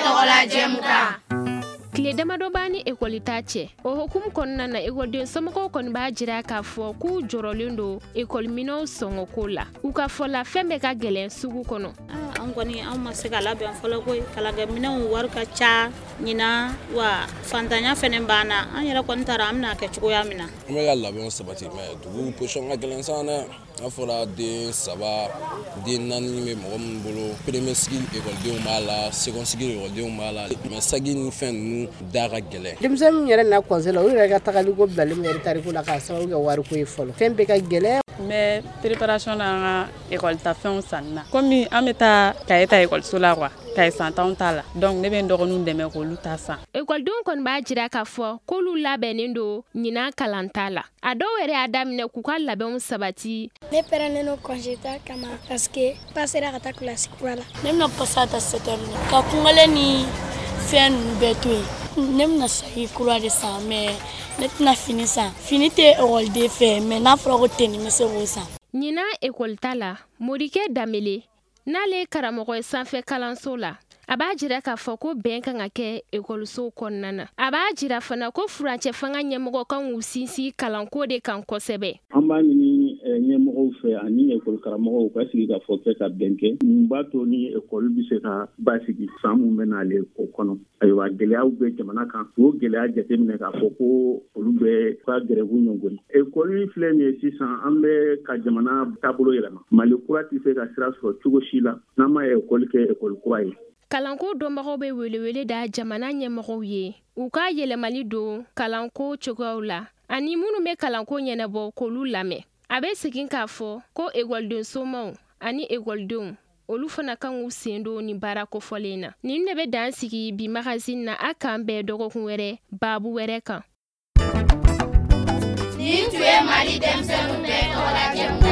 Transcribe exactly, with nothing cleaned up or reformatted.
tɔgɔ la Jɛmuka. Tile damadɔ b'a ni ekɔli ta cɛ. O hukumu kɔnɔna na ekɔliden somɔgɔw kɔni b'a jira k'a fɔ k'u jɔrɔlen don ekɔliminɛnw sɔngɔko la. U ka fɔ la fɛn bɛɛ ka gɛlɛn sugu kɔnɔ. An kɔni an ma se ka labɛn fɔlɔ koyi. Kalakɛminɛnw wari ka ca ɲina wa fantanya fɛnɛ banna. An yɛrɛ kɔni taara an bɛna kɛ cogoya min na. An bɛ ka labɛnw sabati mais dugu position ka gɛlɛn san dɛ. A fɔra den saba den naani bɛ mɔgɔ min bolo premier sigi ekɔlidenw b'a la second sigi ekɔlidenw b'a la mais sagi ni fɛn ninnu da ka gɛlɛn. Denmisɛnninw yɛrɛ na conseil la u yɛrɛ ka tagali ko bilalen bɛ retard ko la k'a sababu kɛ wari ko ye fɔlɔ. Fɛn bɛɛ ka gɛlɛn. Mais préparation na an ka école ta fɛnw sanni na comme an bɛ taa kaye ta école la quoi kaye san t'anw ta la donc ne bɛ n dɔgɔninw dɛmɛ k'olu ta san. Ekɔlidenw kɔni b'a jira k'a fɔ k'olu labɛnnen don ɲinan kalan ta la. A dɔw yɛrɛ y'a daminɛ k'u ka labɛnw sabati. Ne pɛrɛnnen don congé ta kama parce que passera ka taa classe kura la. Ne bɛna passer à ta septembre ka kungale ni fɛn ninnu bɛɛ to yen. Ne bɛna sagi kura de san mais ne tɛna fini san. Fini tɛ ekɔliden fɛ mais n'a fɔra ko tenue bɛ se k'o san. Ɲinan ekɔli ta la Morikɛ Danbele n'ale ye karamɔgɔ ye sanfɛ kalanso la. A b'a jira k'a fɔ ko bɛn kan ka kɛ ekɔlisow kɔnɔna na. A b'a jira fana ko furancɛ fanga ɲɛmɔgɔ kan k'u sinsin kalanko de kan kosɛbɛ. An b'a ɲini ɲɛmɔgɔw fɛ ani ekɔli karamɔgɔw ka sigi ka fɔ kɛ ka bɛn kɛ. Mun b'a to ni ekɔli bɛ se ka basigi san mun bɛ n'ale o kɔnɔ. Ayiwa gɛlɛyaw bɛ jamana kan. O gɛlɛya jateminɛ k'a fɔ ko olu bɛ ka gɛrɛbu ɲɔgɔn. Ekɔli filɛ nin ye sisan an bɛ ka jamana taabolo yɛlɛma. Mali kura tɛ se ka sira sɔrɔ cogo si la n'an ma ekɔli kɛ ekɔli kura ye. Kalanko dɔnbagaw bɛ welewele da jamana ɲɛmɔgɔw ye u ka yɛlɛmali don kalanko cogoyaw la ani minnu bɛ kalanko ɲɛnabɔ k'olu lamɛn. A bɛ segin k'a fɔ ko ekɔliden somɔgɔw ani ekɔlidenw olu fana kan k'u sen don nin baara kofɔlen na. Nin de bɛ dan sigi bi magazine na a kan bɛɛ dɔgɔkun wɛrɛ baabu wɛrɛ kan. Nin tun ye Mali denmisɛnninw bɛɛ tɔgɔ la Jɛmuka.